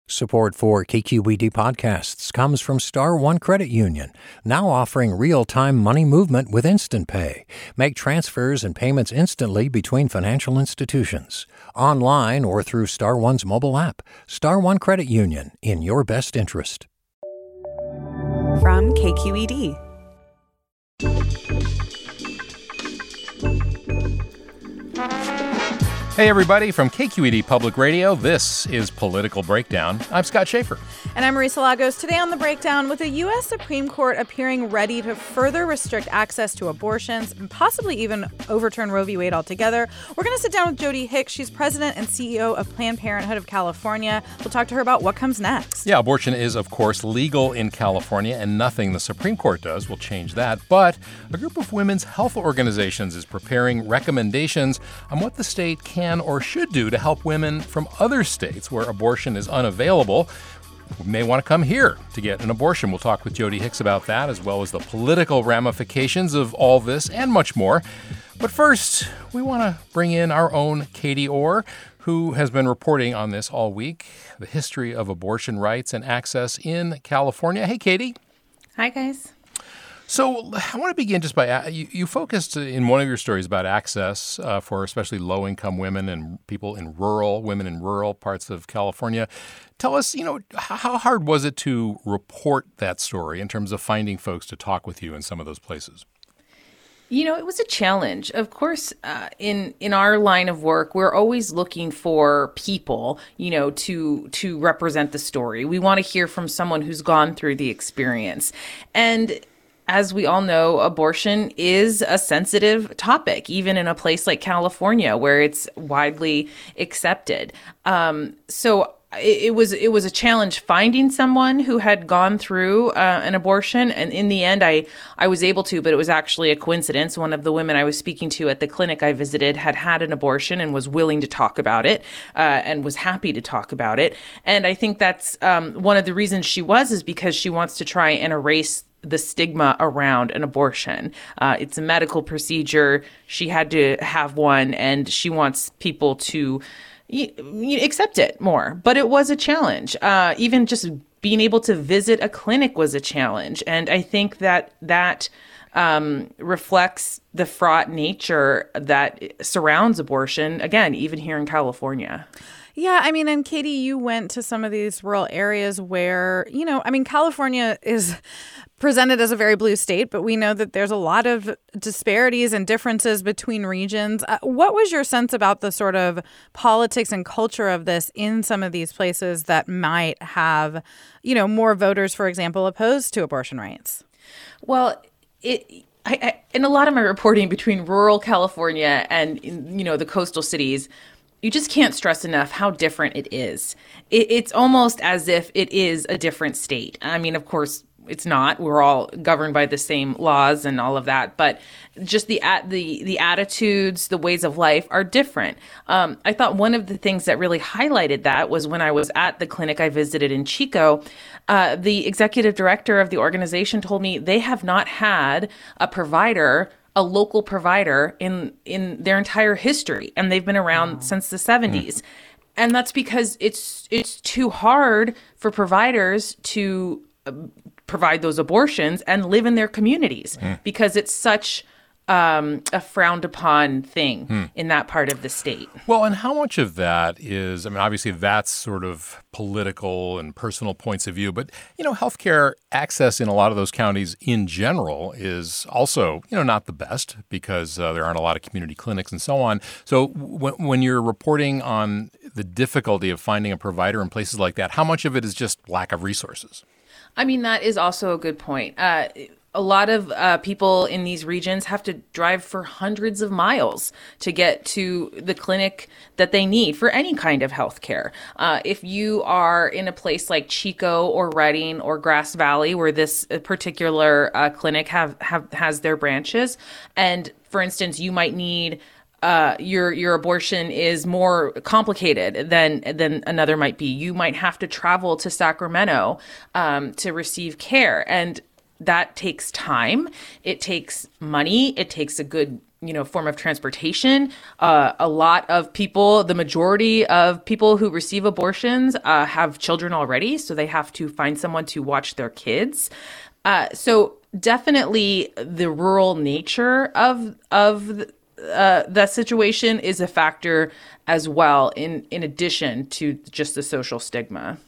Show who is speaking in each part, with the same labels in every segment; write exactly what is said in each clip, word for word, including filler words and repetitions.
Speaker 1: Support for K Q E D podcasts comes from Star One Credit Union, now offering real-time money movement with Instant Pay. Make transfers and payments instantly between financial institutions, online or through Star One's mobile app. Star One Credit Union, in your best interest.
Speaker 2: From K Q E D.
Speaker 3: Hey everybody, from K Q E D Public Radio, this is Political Breakdown. I'm Scott Schaefer.
Speaker 4: And I'm Marisa Lagos. Today on The Breakdown, with the U S Supreme Court appearing ready to further restrict access to abortions and possibly even overturn Roe v. Wade altogether, we're going to sit down with Jodi Hicks. She's president and C E O of Planned Parenthood of California. We'll talk to her about what comes next.
Speaker 3: Yeah, abortion is, of course, legal in California, and nothing the Supreme Court does will change that. But a group of women's health organizations is preparing recommendations on what the state can or should do to help women from other states where abortion is unavailable who may want to come here to get an abortion. We'll talk with Jodi Hicks about that, as well as the political ramifications of all this and much more. But first, we want to bring in our own Katie Orr, who has been reporting on this all week, the history of abortion rights and access in California. Hey, Katie.
Speaker 5: Hi, guys.
Speaker 3: So I want to begin just by, you, you focused in one of your stories about access uh, for especially low-income women and people in rural, women in rural parts of California. Tell us, you know, how hard was it to report that story in terms of finding folks to talk with you in some of those places?
Speaker 5: You know, it was a challenge. Of course, uh, in in our line of work, we're always looking for people, you know, to to represent the story. We want to hear from someone who's gone through the experience. And as we all know, abortion is a sensitive topic, even in a place like California, where it's widely accepted. Um, so it, it was it was a challenge finding someone who had gone through uh, an abortion. And in the end, I, I was able to, but it was actually a coincidence. One of the women I was speaking to at the clinic I visited had had an abortion and was willing to talk about it uh, and was happy to talk about it. And I think that's um, one of the reasons she was is because she wants to try and erase the stigma around an abortion. Uh, it's a medical procedure. She had to have one, and she wants people to y- y- accept it more. But it was a challenge. Uh, even just being able to visit a clinic was a challenge. And I think that that um, reflects the fraught nature that surrounds abortion, again, even here in California.
Speaker 4: Yeah, I mean, and Katie, you went to some of these rural areas where, you know, I mean, California is presented as a very blue state, but we know that there's a lot of disparities and differences between regions. Uh, what was your sense about the sort of politics and culture of this in some of these places that might have, you know, more voters, for example, opposed to abortion rights?
Speaker 5: Well, it... I, I, in a lot of my reporting between rural California and, you know, the coastal cities, you just can't stress enough how different it is. It, it's almost as if it is a different state. I mean, of course, it's not. We're all governed by the same laws and all of that, but just the the the attitudes, the ways of life are different. Um, I thought one of the things that really highlighted that was when I was at the clinic I visited in Chico. Uh, the executive director of the organization told me they have not had a provider, a local provider, in in their entire history, and they've been around since the seventies. And that's because it's it's too hard for providers to uh, provide those abortions and live in their communities mm. because it's such um, a frowned upon thing mm. in that part of the state.
Speaker 3: Well, and how much of that is, I mean, obviously that's sort of political and personal points of view, but, you know, healthcare access in a lot of those counties in general is also, you know, not the best because uh, there aren't a lot of community clinics and so on. So w- when you're reporting on the difficulty of finding a provider in places like that, how much of it is just lack of resources?
Speaker 5: I mean, that is also a good point. Uh, a lot of uh, people in these regions have to drive for hundreds of miles to get to the clinic that they need for any kind of health care. Uh, if you are in a place like Chico or Redding or Grass Valley, where this particular uh, clinic have, have has their branches, and for instance, you might need Uh, your your abortion is more complicated than than another might be. You might have to travel to Sacramento um, to receive care. And that takes time. It takes money. It takes a good, you know, form of transportation. Uh, a lot of people, the majority of people who receive abortions uh, have children already, so they have to find someone to watch their kids. Uh, so definitely the rural nature of of uh, that situation is a factor as well, in, in addition to just the social stigma.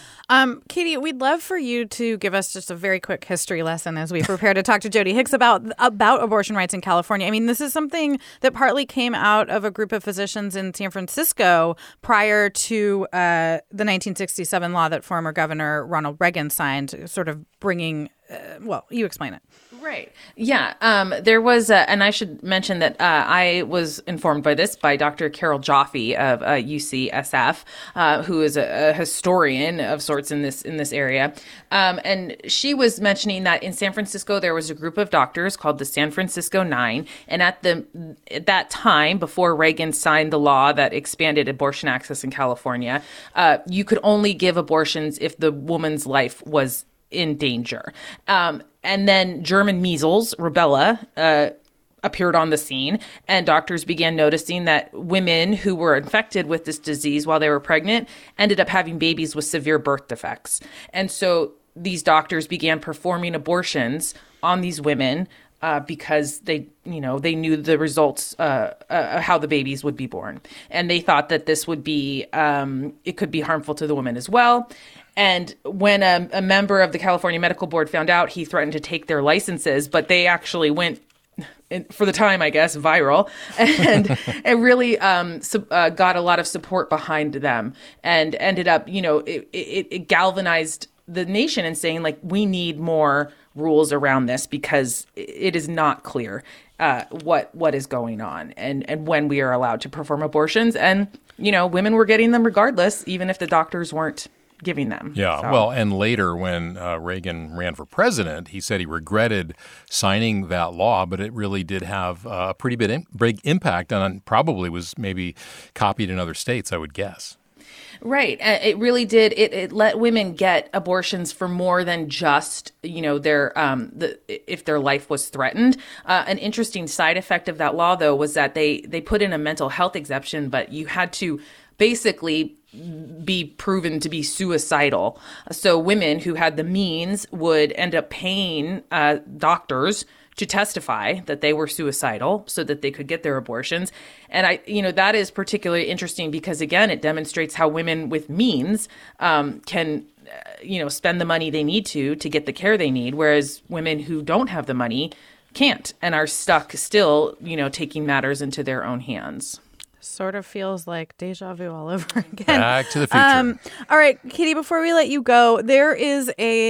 Speaker 4: Um, Katie, we'd love for you to give us just a very quick history lesson as we prepare to talk to Jody Hicks about about abortion rights in California. I mean, this is something that partly came out of a group of physicians in San Francisco prior to uh, the nineteen sixty-seven law that former Governor Ronald Reagan signed, sort of bringing, uh, well, you explain it.
Speaker 5: Right. Yeah. Um, there was, uh, and I should mention that uh, I was informed by this by Doctor Carol Joffe of uh, U C S F, uh, who is a, a historian of sorts in this in this area. Um, and she was mentioning that in San Francisco, there was a group of doctors called the San Francisco Nine. And at the at that time, before Reagan signed the law that expanded abortion access in California, uh, you could only give abortions if the woman's life was in danger. Um, and then German measles, rubella, uh, appeared on the scene, and doctors began noticing that women who were infected with this disease while they were pregnant ended up having babies with severe birth defects. And so these doctors began performing abortions on these women uh, because they, you know, they knew the results, uh, uh, how the babies would be born. And they thought that this would be, um, it could be harmful to the women as well. And when a, a member of the California Medical Board found out, he threatened to take their licenses, but they actually went, in, for the time, I guess, viral, and it really um, su- uh, got a lot of support behind them, and ended up, you know, it, it, it galvanized the nation in saying, like, we need more rules around this because it is not clear uh, what what is going on and, and when we are allowed to perform abortions. And, you know, women were getting them regardless, even if the doctors weren't giving them.
Speaker 3: Yeah,
Speaker 5: so.
Speaker 3: Well, and later when uh, Reagan ran for president, he said he regretted signing that law, but it really did have uh, a pretty big, in- big impact and probably was maybe copied in other states, I would guess.
Speaker 5: Right. It really did. It, it let women get abortions for more than just, you know, their um, the if their life was threatened. Uh, an interesting side effect of that law, though, was that they they put in a mental health exception, but you had to basically be proven to be suicidal. So women who had the means would end up paying uh, doctors to testify that they were suicidal so that they could get their abortions. And I, you know, that is particularly interesting because, again, it demonstrates how women with means um, can, uh, you know, spend the money they need to to get the care they need, whereas women who don't have the money can't and are stuck still, you know, taking matters into their own hands.
Speaker 4: Sort of feels like deja vu all over again.
Speaker 3: Back to the future.
Speaker 4: Um, all right, Katie, before we let you go, there is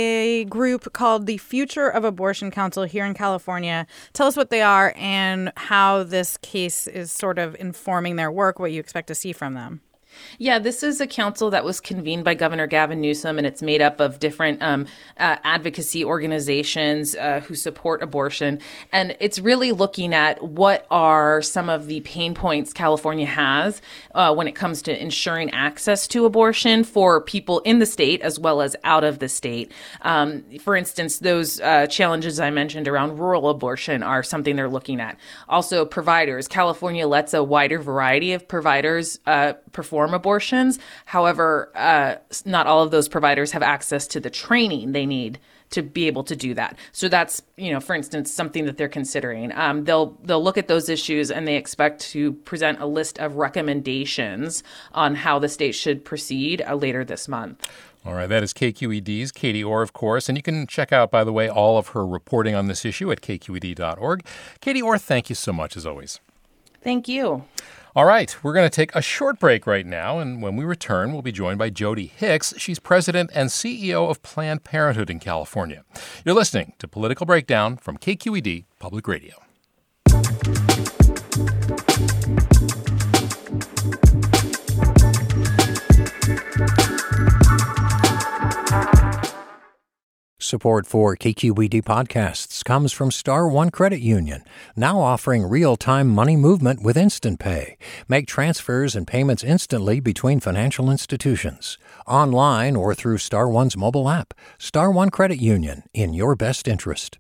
Speaker 4: a group called the Future of Abortion Council here in California. Tell us what they are and how this case is sort of informing their work, what you expect to see from them.
Speaker 5: Yeah, this is a council that was convened by Governor Gavin Newsom, and it's made up of different um, uh, advocacy organizations uh, who support abortion. And it's really looking at what are some of the pain points California has uh, when it comes to ensuring access to abortion for people in the state as well as out of the state. Um, for instance, those uh, challenges I mentioned around rural abortion are something they're looking at. Also, providers. California lets a wider variety of providers uh, perform abortions. However, uh, not all of those providers have access to the training they need to be able to do that. So that's, you know, for instance, something that they're considering. Um, they'll they'll look at those issues and they expect to present a list of recommendations on how the state should proceed uh, later this month.
Speaker 3: All right, that is K Q E D's Katie Orr, of course, and you can check out, by the way, all of her reporting on this issue at K Q E D dot org. Katie Orr, thank you so much, as always.
Speaker 5: Thank you.
Speaker 3: All right, we're going to take a short break right now, and when we return, we'll be joined by Jody Hicks. She's president and C E O of Planned Parenthood in California. You're listening to Political Breakdown from K Q E D Public Radio.
Speaker 1: Support for K Q E D podcasts comes from Star One Credit Union, now offering real-time money movement with Instant Pay. Make transfers and payments instantly between financial institutions, online or through Star One's mobile app. Star One Credit Union, in your best interest.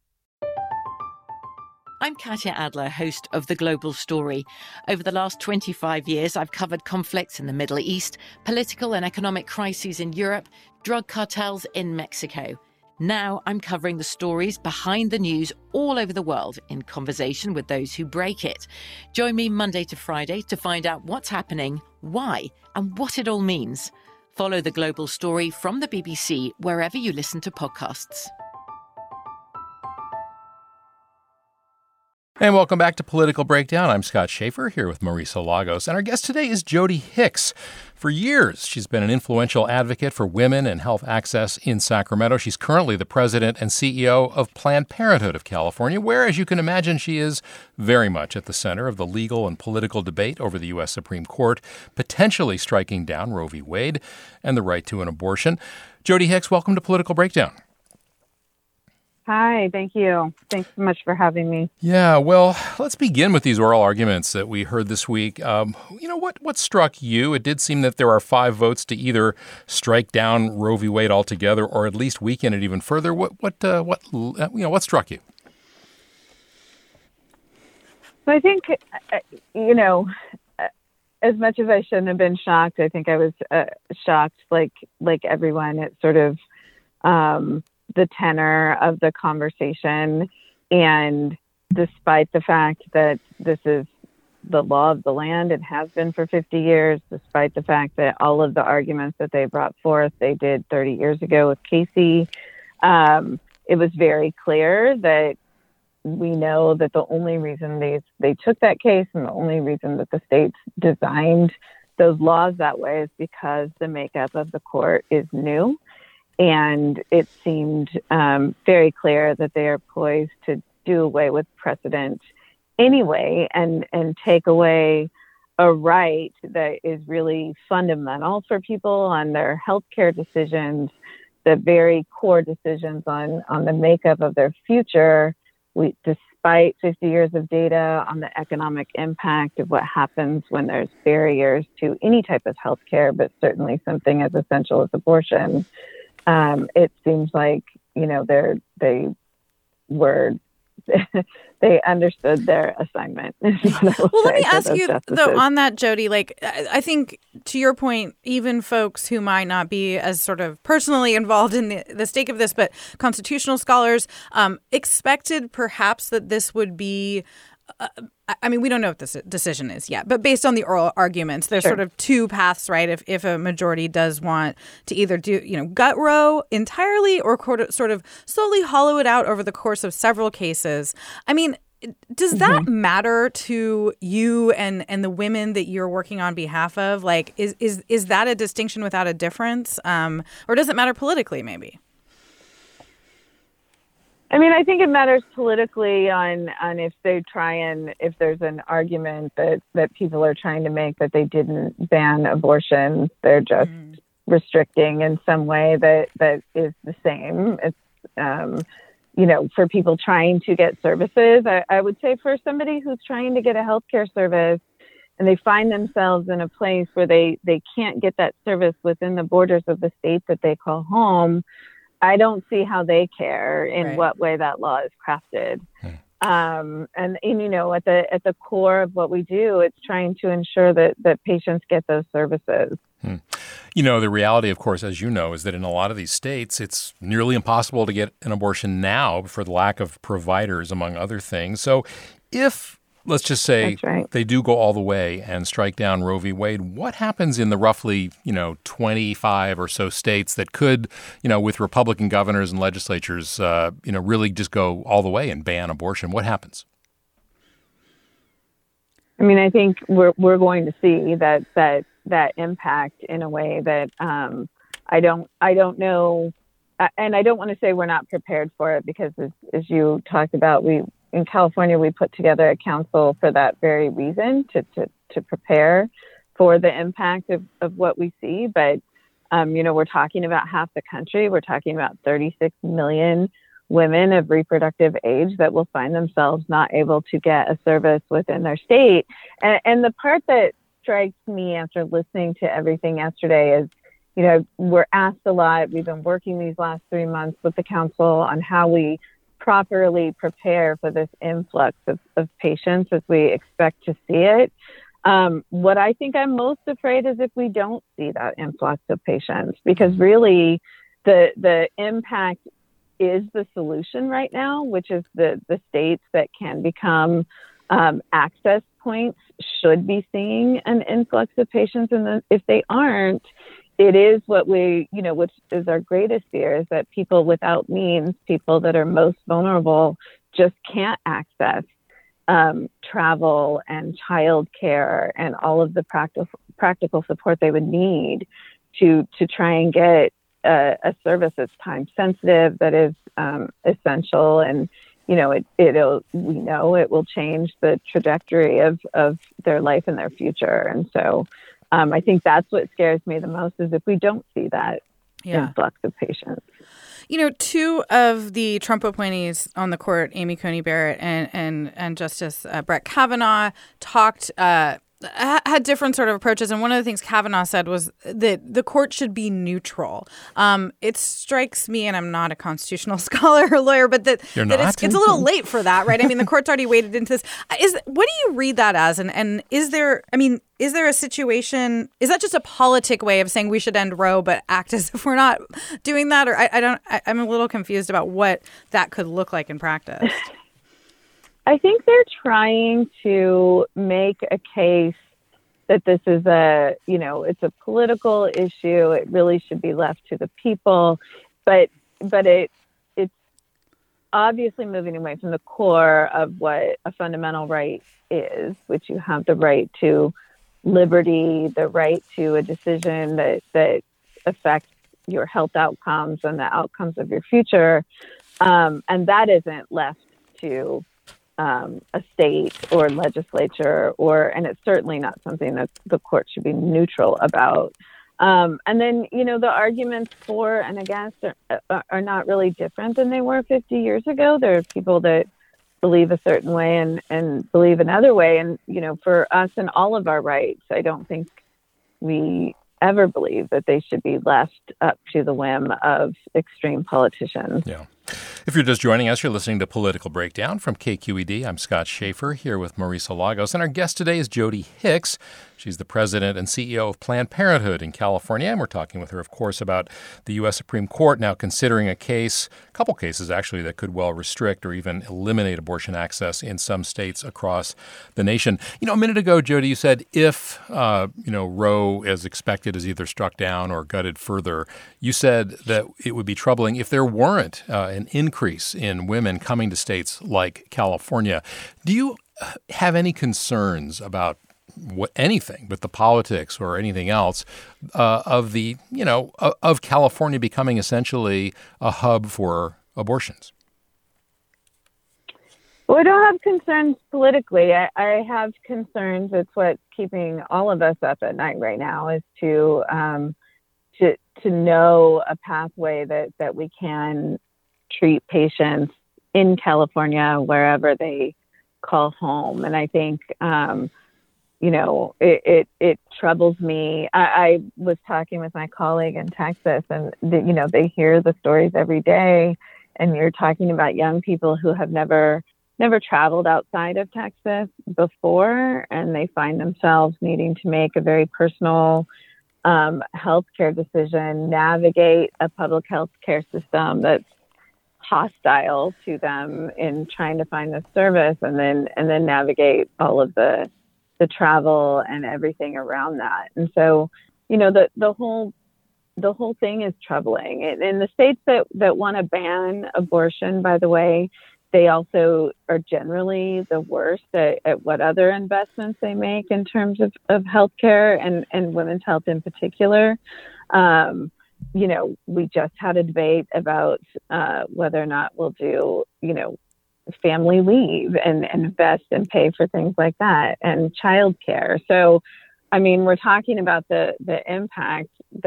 Speaker 6: I'm Katya Adler, host of The Global Story. Over the last twenty-five years, I've covered conflicts in the Middle East, political and economic crises in Europe, drug cartels in Mexico. Now I'm covering the stories behind the news all over the world in conversation with those who break it. Join me Monday to Friday to find out what's happening, why, and what it all means. Follow The Global Story from the B B C wherever you listen to podcasts.
Speaker 3: And welcome back to Political Breakdown. I'm Scott Schaefer here with Marisa Lagos. And our guest today is Jodi Hicks. For years, she's been an influential advocate for women and health access in Sacramento. She's currently the president and C E O of Planned Parenthood of California, where, as you can imagine, she is very much at the center of the legal and political debate over the U S Supreme Court, potentially striking down Roe v. Wade and the right to an abortion. Jodi Hicks, welcome to Political Breakdown.
Speaker 7: Hi, thank you. Thanks so much for having me.
Speaker 3: Yeah, well, let's begin with these oral arguments that we heard this week. Um, you know, what what struck you? It did seem that there are five votes to either strike down Roe v. Wade altogether or at least weaken it even further. What what uh, what you know? What struck you?
Speaker 7: So I think, you know, as much as I shouldn't have been shocked, I think I was uh, shocked, like like everyone. It's sort of um, the tenor of the conversation. And despite the fact that this is the law of the land, it has been for fifty years, despite the fact that all of the arguments that they brought forth, they did thirty years ago with Casey, um, it was very clear that we know that the only reason they, they took that case and the only reason that the states designed those laws that way is because the makeup of the court is new. And it seemed um, very clear that they are poised to do away with precedent anyway and, and take away a right that is really fundamental for people on their healthcare decisions, the very core decisions on, on the makeup of their future. We, despite fifty years of data on the economic impact of what happens when there's barriers to any type of healthcare, but certainly something as essential as abortion. Um, it seems like, you know, they're, they were, they understood their assignment.
Speaker 4: Well, let me ask you, justices. though, on that, Jodi, like, I think to your point, even folks who might not be as sort of personally involved in the, the stake of this, but constitutional scholars um, expected perhaps that this would be Uh, I mean, we don't know what this decision is yet, but based on the oral arguments, there's sure. sort of two paths, right? If if a majority does want to either do, you know, gut Roe entirely or sort of slowly hollow it out over the course of several cases. I mean, does that mm-hmm. matter to you and, and the women that you're working on behalf of? Like, is is is that a distinction without a difference? Um, or does it matter politically, maybe?
Speaker 7: I mean, I think it matters politically on, on if they try and if there's an argument that, that people are trying to make that they didn't ban abortion, they're just mm. restricting in some way that, that is the same. It's, um, you know, for people trying to get services, I, I would say for somebody who's trying to get a healthcare service and they find themselves in a place where they, they can't get that service within the borders of the state that they call home, I don't see how they care in right. what way that law is crafted. Hmm. Um, and, and, you know, at the at the core of what we do, it's trying to ensure that, that patients get those services.
Speaker 3: Hmm. You know, the reality, of course, as you know, is that in a lot of these states, it's nearly impossible to get an abortion now for the lack of providers, among other things. So if let's just say right. they do go all the way and strike down Roe v. Wade, what happens in the roughly, you know, twenty-five or so states that could, you know, with Republican governors and legislatures, uh, you know, really just go all the way and ban abortion? What happens?
Speaker 7: I mean, I think we're we're going to see that that that impact in a way that um, I don't I don't know. And I don't want to say we're not prepared for it because as, as you talked about, we in California, we put together a council for that very reason, to, to, to prepare for the impact of, of what we see. But Um, you know, we're talking about half the country. We're talking about thirty-six million women of reproductive age that will find themselves not able to get a service within their state. And, and the part that strikes me after listening to everything yesterday is, you know, we're asked a lot. We've been working these last three months with the council on how we properly prepare for this influx of, of patients as we expect to see it. Um, what I think I'm most afraid is if we don't see that influx of patients, because really the the impact is the solution right now, which is the, the states that can become um, access points should be seeing an influx of patients. And then if they aren't, it is what we, you know, which is our greatest fear, is that people without means, people that are most vulnerable, just can't access um, travel and childcare and all of the practical practical support they would need to to try and get a, a service that's time sensitive, that is um, essential, and you know, it it'll we know it will change the trajectory of of their life and their future, and so. Um, I think that's what scares me the most, is if we don't see that yeah. influx of patients.
Speaker 4: You know, two of the Trump appointees on the court, Amy Coney Barrett and and, and Justice uh, Brett Kavanaugh, talked, uh, had different sort of approaches. And one of the things Kavanaugh said was that the court should be neutral. Um, it strikes me, and I'm not a constitutional scholar or lawyer, but that,
Speaker 3: You're
Speaker 4: that
Speaker 3: not?
Speaker 4: It's, it's a little late for that, right? I mean, the court's already waded into this. Is what do you read that as? And, and is there, I mean, is there a situation, is that just a politic way of saying we should end Roe, but act as if we're not doing that? Or I, I don't, I, I'm a little confused about what that could look like in practice.
Speaker 7: I think they're trying to make a case that this is a, you know, it's a political issue. It really should be left to the people. But but it it's obviously moving away from the core of what a fundamental right is, which you have the right to liberty, the right to a decision that, that affects your health outcomes and the outcomes of your future. Um, and that isn't left to Um, a state or legislature, or and it's certainly not something that the court should be neutral about. Um, and then, you know, the arguments for and against are, are not really different than they were fifty years ago. There are people that believe a certain way and, and believe another way. And, you know, for us and all of our rights, I don't think we ever believe that they should be left up to the whim of extreme politicians.
Speaker 3: Yeah. If you're just joining us, you're listening to Political Breakdown from K Q E D. I'm Scott Schaefer here with Marisa Lagos, and our guest today is Jodi Hicks. She's the president and C E O of Planned Parenthood in California, and we're talking with her, of course, about the U S Supreme Court now considering a case, a couple cases actually, that could well restrict or even eliminate abortion access in some states across the nation. You know, a minute ago, Jodi, you said if, uh, you know, Roe, as expected, is either struck down or gutted further, you said that it would be troubling if there weren't uh, an increase in women coming to states like California. Do you have any concerns about what, anything but the politics or anything else uh, of the, you know, of, of California becoming essentially a hub for abortions?
Speaker 7: Well, I don't have concerns politically. I, I have concerns. It's what's keeping all of us up at night right now, is to um, to to know a pathway that, that we can treat patients in California wherever they call home. And I think, um, you know, it, it, it troubles me. I, I was talking with my colleague in Texas, and, the, you know, they hear the stories every day, and you're talking about young people who have never never traveled outside of Texas before, and they find themselves needing to make a very personal um, healthcare decision, navigate a public health care system that's hostile to them in trying to find this service, and then and then navigate all of the the travel and everything around that. And so, you know, the the whole the whole thing is troubling. In, in the states that that want to ban abortion, by the way, they also are generally the worst at, at what other investments they make in terms of, of healthcare and, and women's health in particular. Um, you know, we just had a debate about uh, whether or not we'll do, you know, family leave and, and invest and pay for things like that, and childcare. So, I mean, we're talking about the, the impact that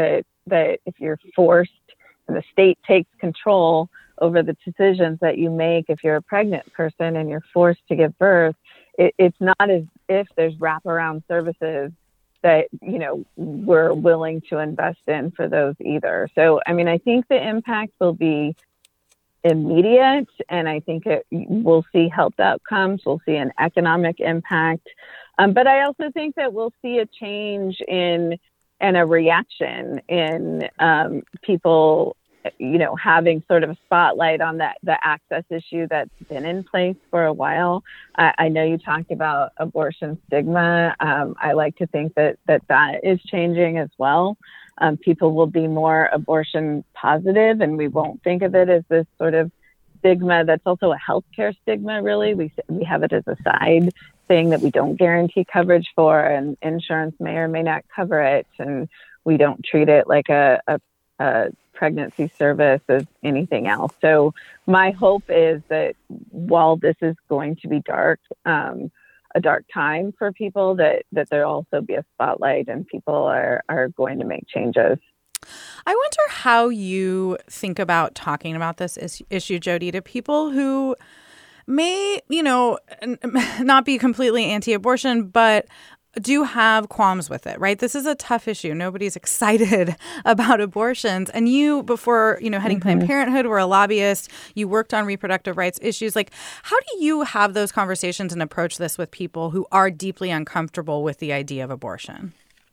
Speaker 7: that if you're forced and the state takes control over the decisions that you make, if you're a pregnant person and you're forced to give birth, it, it's not as if there's wraparound services that, you know, we're willing to invest in for those either. So, I mean, I think the impact will be immediate, and I think it, we'll see health outcomes, we'll see an economic impact. Um, but I also think that we'll see a change in and a reaction in um, people, you know, having sort of a spotlight on that, the access issue that's been in place for a while. I, I know you talked about abortion stigma. Um, I like to think that, that that is changing as well. Um, people will be more abortion positive, and we won't think of it as this sort of stigma that's also a healthcare stigma, really. We, we have it as a side thing that we don't guarantee coverage for, and insurance may or may not cover it. And we don't treat it like a, a, a pregnancy service as anything else. So my hope is that while this is going to be dark, um, a dark time for people, that, that there'll also be a spotlight and people are, are going to make changes.
Speaker 4: I wonder how you think about talking about this is- issue, Jody, to people who may, you know, not be completely anti-abortion, but do have qualms with it, right? This is a tough issue. Nobody's excited about abortions. And you, before, you know, heading mm-hmm. Planned Parenthood, were a lobbyist. You worked on reproductive rights issues. Like, how do you have those conversations and approach this with people who are deeply uncomfortable with the idea of abortion?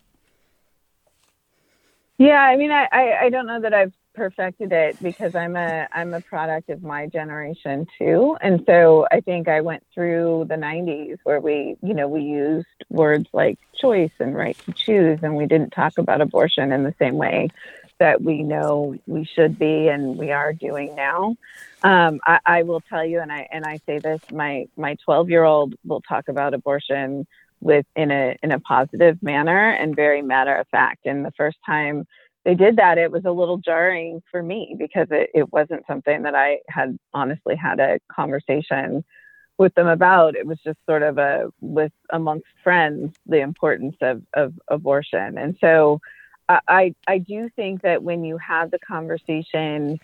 Speaker 7: Yeah, I mean, I, I, I don't know that I've perfected it, because I'm a I'm a product of my generation too. And so I think I went through the nineties where we, you know, we used words like choice and right to choose, and we didn't talk about abortion in the same way that we know we should be and we are doing now. Um, I, I will tell you, and I and I say this, my my twelve-year-old will talk about abortion with in a in a positive manner and very matter of fact. And the first time they did that, it was a little jarring for me, because it, it wasn't something that I had honestly had a conversation with them about. It was just sort of a, with amongst friends, the importance of, of abortion. And so I, I do think that when you have the conversation,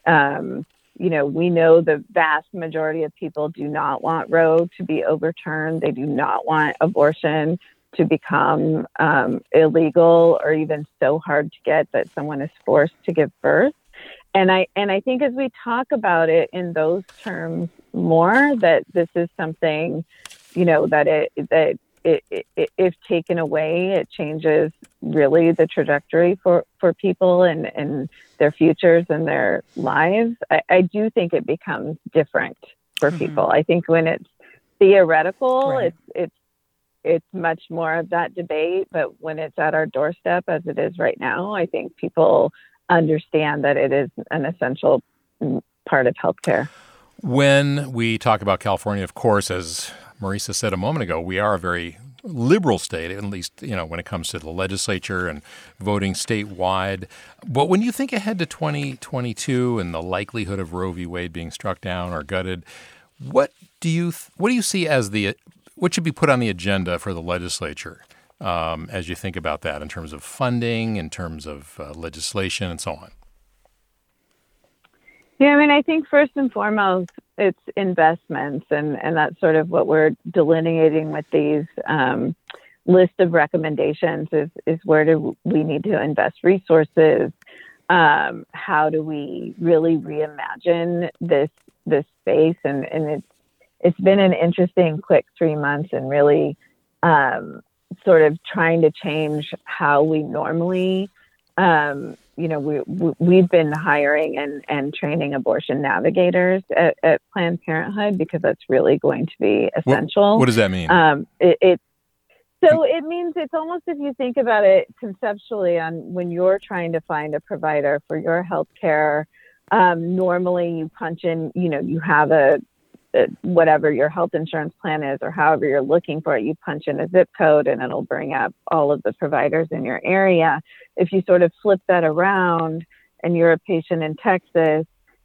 Speaker 7: um, you know, we know the vast majority of people do not want Roe to be overturned. They do not want abortion to become um, illegal or even so hard to get that someone is forced to give birth. And I and I think as we talk about it in those terms more, that this is something, you know, that it that it, it, it if taken away, it changes really the trajectory for, for people and, and their futures and their lives. I, I do think it becomes different for mm-hmm. people. I think when it's theoretical, right. it's it's it's much more of that debate, but when it's at our doorstep, as it is right now, I think people understand that it is an essential part of healthcare.
Speaker 3: When we talk about California, of course, as Marisa said a moment ago, we are a very liberal state, at least, you know, when it comes to the legislature and voting statewide. But when you think ahead to twenty twenty-two and the likelihood of Roe v. Wade being struck down or gutted, what do you th- what do you see as the what should be put on the agenda for the legislature um, as you think about that in terms of funding, in terms of uh, legislation, and so on?
Speaker 7: Yeah, I mean, I think first and foremost, it's investments, and, and that's sort of what we're delineating with these um, list of recommendations is, is where do we need to invest resources? Um, how do we really reimagine this this space? And, and it's it's been an interesting quick three months and really um, sort of trying to change how we normally um, you know, we, we, we've been hiring and, and training abortion navigators at, at Planned Parenthood, because that's really going to be essential.
Speaker 3: What, what does that mean?
Speaker 7: Um, it, it So it means it's almost, if you think about it conceptually, on when you're trying to find a provider for your healthcare, um, normally you punch in, you know, you have a, whatever your health insurance plan is, or however you're looking for it, you punch in a zip code and it'll bring up all of the providers in your area. If you sort of flip that around and you're a patient in Texas,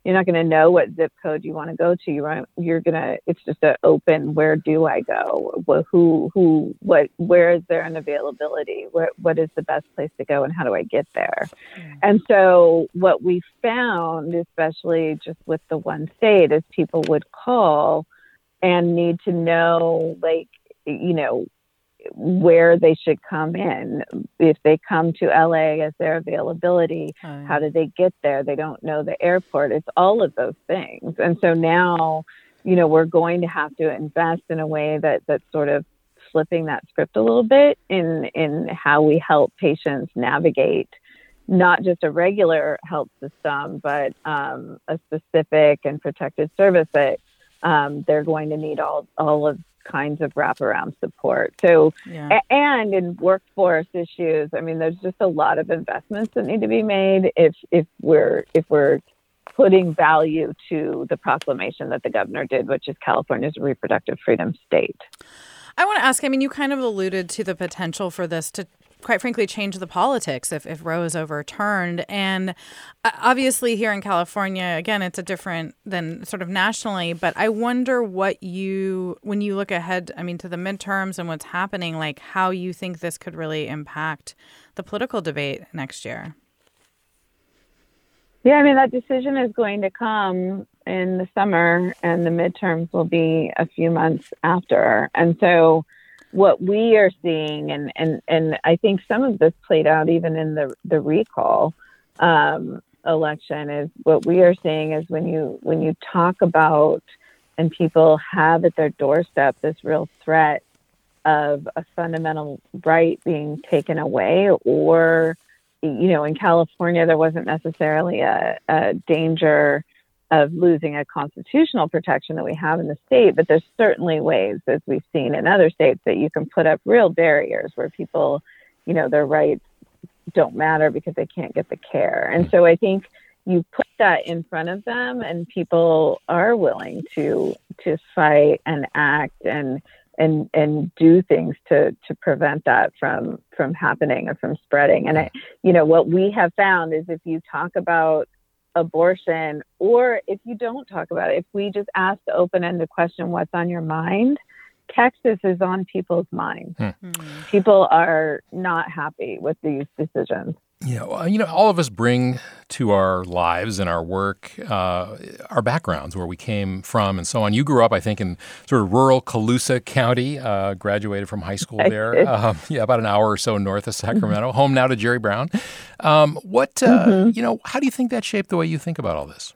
Speaker 7: you're not going to know what zip code you want to go to. You're, you're going to, it's just an open, where do I go? Well, who, who, what, where is there an availability? Where, what is the best place to go and how do I get there? Mm. And so what we found, especially just with the one state, is people would call and need to know, like, you know, where they should come in. If they come to L A, as their availability, oh, yeah. how do they get there? They don't know the airport. It's all of those things. And so now, you know, we're going to have to invest in a way that that's sort of flipping that script a little bit in, in how we help patients navigate not just a regular health system, but um, a specific and protected service that um, they're going to need all, all of kinds of wraparound support. So, yeah. a- and in workforce issues, I mean, there's just a lot of investments that need to be made if if we're if we're putting value to the proclamation that the governor did, which is California's reproductive freedom state.
Speaker 4: I want to ask, I mean, you kind of alluded to the potential for this to, quite frankly, change the politics if, if Roe is overturned. And obviously here in California, again, it's a different than sort of nationally. But I wonder what you, when you look ahead, I mean, to the midterms and what's happening, like how you think this could really impact the political debate next year.
Speaker 7: Yeah, I mean, that decision is going to come in the summer and the midterms will be a few months after. And so what we are seeing, and, and, and I think some of this played out even in the, the recall um, election, is what we are seeing is when you when you talk about and people have at their doorstep this real threat of a fundamental right being taken away, or, you know, in California, there wasn't necessarily a, a danger of losing a constitutional protection that we have in the state, but there's certainly ways, as we've seen in other states, that you can put up real barriers where people, you know, their rights don't matter because they can't get the care. And so I think you put that in front of them and people are willing to to fight and act and and and do things to to prevent that from from happening or from spreading. And I, you know, what we have found is if you talk about abortion, or if you don't talk about it, if we just ask the open-ended question, what's on your mind? Texas is on people's minds. Hmm. People are not happy with these decisions.
Speaker 3: Yeah, well, you know, all of us bring to our lives and our work uh, our backgrounds, where we came from and so on. You grew up, I think, in sort of rural Colusa County, uh, graduated from high school there. Um, yeah, about an hour or so north of Sacramento, home now to Jerry Brown. Um, what, uh, mm-hmm. you know, how do you think that shaped the way you think about all this?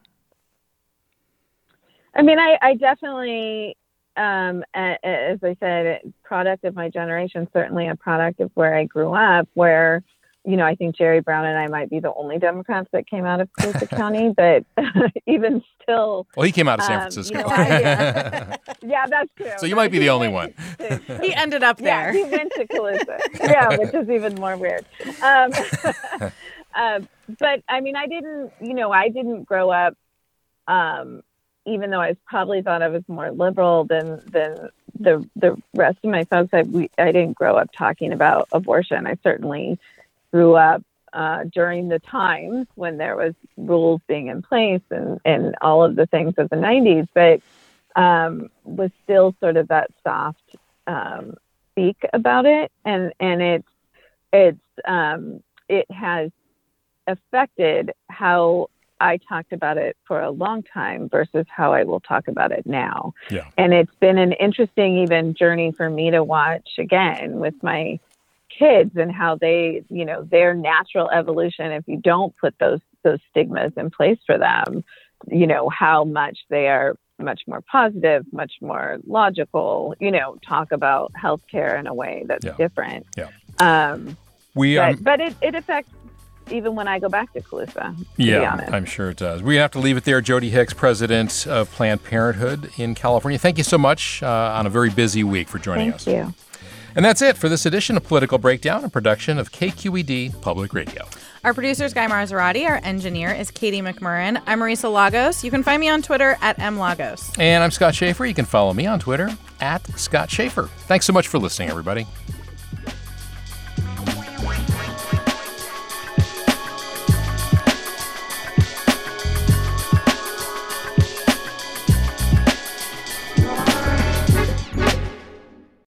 Speaker 7: I mean, I, I definitely, um, as I said, product of my generation, certainly a product of where I grew up, where, you know, I think Jerry Brown and I might be the only Democrats that came out of Colusa County, but even still.
Speaker 3: Well, he came out of San Francisco. Um, you know,
Speaker 7: yeah. yeah, that's true.
Speaker 3: So you might be the only one.
Speaker 4: To, he ended up there.
Speaker 7: Yeah, he went to Colusa. Yeah, which is even more weird. Um, uh, but I mean, I didn't, you know, I didn't grow up, um, even though I was probably thought I was more liberal than than the the rest of my folks. I we, I didn't grow up talking about abortion. I certainly grew up uh, during the times when there was rules being in place and, and all of the things of the nineties, but um, was still sort of that soft um, speak about it. And, and it's, it's, um, it has affected how I talked about it for a long time versus how I will talk about it now.
Speaker 3: Yeah.
Speaker 7: And it's been an interesting even journey for me to watch again with my kids and how they, you know, their natural evolution, if you don't put those those stigmas in place for them, you know, how much they are much more positive, much more logical, you know, talk about healthcare in a way that's
Speaker 3: yeah.
Speaker 7: different.
Speaker 3: Yeah.
Speaker 7: Um,
Speaker 3: we,
Speaker 7: but,
Speaker 3: um,
Speaker 7: but it, it affects even when I go back to Colusa, to
Speaker 3: yeah,
Speaker 7: be honest.
Speaker 3: I'm sure it does. We have to leave it there. Jody Hicks, president of Planned Parenthood in California. Thank you so much uh, on a very busy week for joining
Speaker 7: Thank
Speaker 3: us.
Speaker 7: Thank you.
Speaker 3: And that's it for this edition of Political Breakdown, a production of K Q E D Public Radio.
Speaker 4: Our producer is Guy Marzorati. Our engineer is Katie McMurrin. I'm Marisa Lagos. You can find me on Twitter at mlagos.
Speaker 3: And I'm Scott Schaefer. You can follow me on Twitter at Scott Schaefer. Thanks so much for listening, everybody.